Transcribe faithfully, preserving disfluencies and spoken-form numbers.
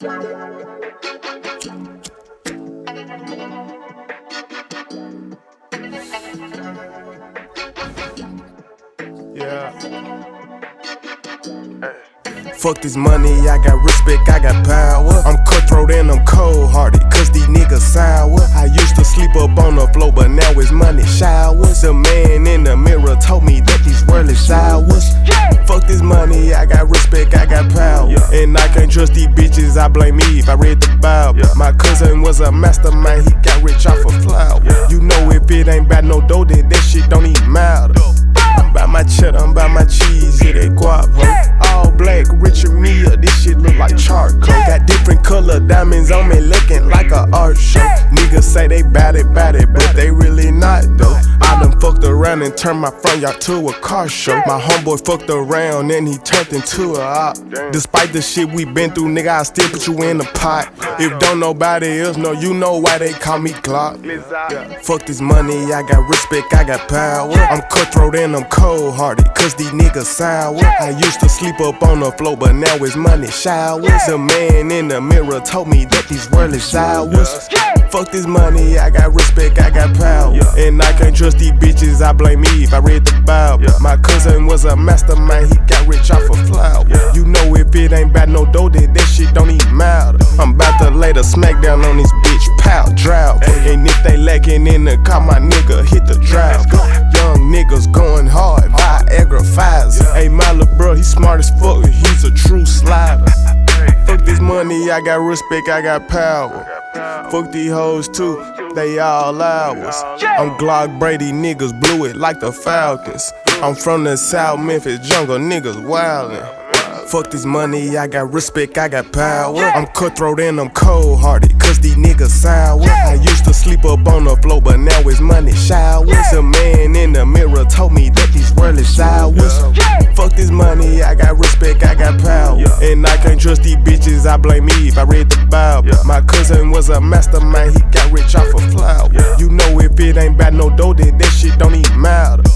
Yeah. Fuck this money, I got respect, I got power. I'm cutthroat and I'm cold-hearted, cause these niggas sour. I used to sleep up on the floor, but now it's money showers. The man in the mirror told me that these world is sours. Fuck this money, I got respect, I got power. And I can't trust these bitches, I blame me if I read the Bible. My cousin was a mastermind, he got rich off of flour. You know if it ain't bad no dough, then that shit don't even matter. I'm by my cheddar, I'm by my cheese, yeah, that guap, ho. All black, Richard Mille, this shit look like charcoal. Got different color diamonds on me, looking like a art show. Niggas say they bout it, bout it, but they really not, though. I done fucked around and turned my front yard to a car show. My homeboy fucked around and he turned into a op. Despite the shit we been through, nigga, I still put you in the pot. If don't nobody else know, you know why they call me Glock. Yeah. Fuck this money, I got respect, I got power. I'm cutthroat and I'm cold-hearted, cause these niggas sour. I used to sleep up on the floor, but now it's money showers. The man in the mirror told me that these world is ours. Fuck this money, I got respect, I got power. And I can't trust these bitches, I blame me if I read the Bible. My cousin was a mastermind, he got rich off of flour. You know if it ain't bad no dough, then that shit don't even matter. I'm about to lay the smack down on this bitch, pow, drought. And if they lacking in the car, my nigga hit the drive. Young niggas going hard, Viagra, Pfizer. Hey, my little bro, he smart as fuck, he's a true slider. Fuck this money, I got respect, I got power. Fuck these hoes too, they all ours. I'm Glock Brady, niggas blew it like the Falcons. I'm from the South Memphis jungle, niggas wildin'. Fuck this money, I got respect, I got power. I'm cutthroat and I'm cold-hearted, cause these niggas sour. I used to sleep up on the floor, but now it's money showers. The man in the mirror told me that these world is ours. Fuck this money, I got respect, I got power. And I can't trust these bitches, I blame me if I read the Bible. My cousin was a mastermind, he got rich off of flour. You know if it ain't bad no dough, then that shit don't even matter.